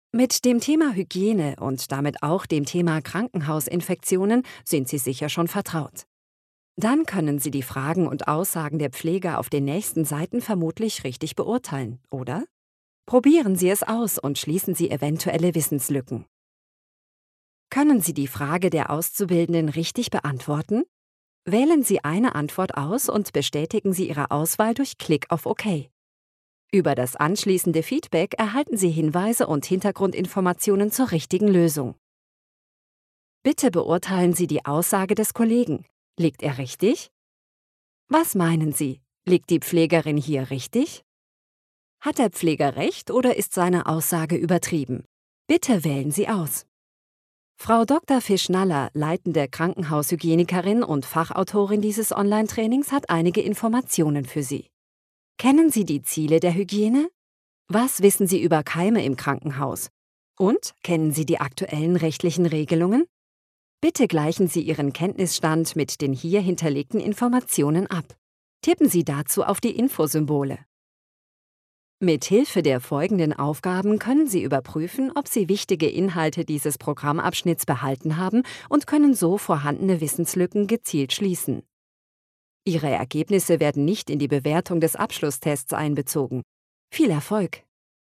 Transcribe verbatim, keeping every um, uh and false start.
Mit dem Thema Hygiene und damit auch dem Thema Krankenhausinfektionen sind Sie sicher schon vertraut. Dann können Sie die Fragen und Aussagen der Pfleger auf den nächsten Seiten vermutlich richtig beurteilen, oder? Probieren Sie es aus und schließen Sie eventuelle Wissenslücken. Können Sie die Frage der Auszubildenden richtig beantworten? Wählen Sie eine Antwort aus und bestätigen Sie Ihre Auswahl durch Klick auf OK. Über das anschließende Feedback erhalten Sie Hinweise und Hintergrundinformationen zur richtigen Lösung. Bitte beurteilen Sie die Aussage des Kollegen. Liegt er richtig? Was meinen Sie? Liegt die Pflegerin hier richtig? Hat der Pfleger recht oder ist seine Aussage übertrieben? Bitte wählen Sie aus. Frau Doktor Fischnaller, leitende Krankenhaushygienikerin und Fachautorin dieses Online-Trainings, hat einige Informationen für Sie. Kennen Sie die Ziele der Hygiene? Was wissen Sie über Keime im Krankenhaus? Und kennen Sie die aktuellen rechtlichen Regelungen? Bitte gleichen Sie Ihren Kenntnisstand mit den hier hinterlegten Informationen ab. Tippen Sie dazu auf die Infosymbole. Mit Hilfe der folgenden Aufgaben können Sie überprüfen, ob Sie wichtige Inhalte dieses Programmabschnitts behalten haben und können so vorhandene Wissenslücken gezielt schließen. Ihre Ergebnisse werden nicht in die Bewertung des Abschlusstests einbezogen. Viel Erfolg!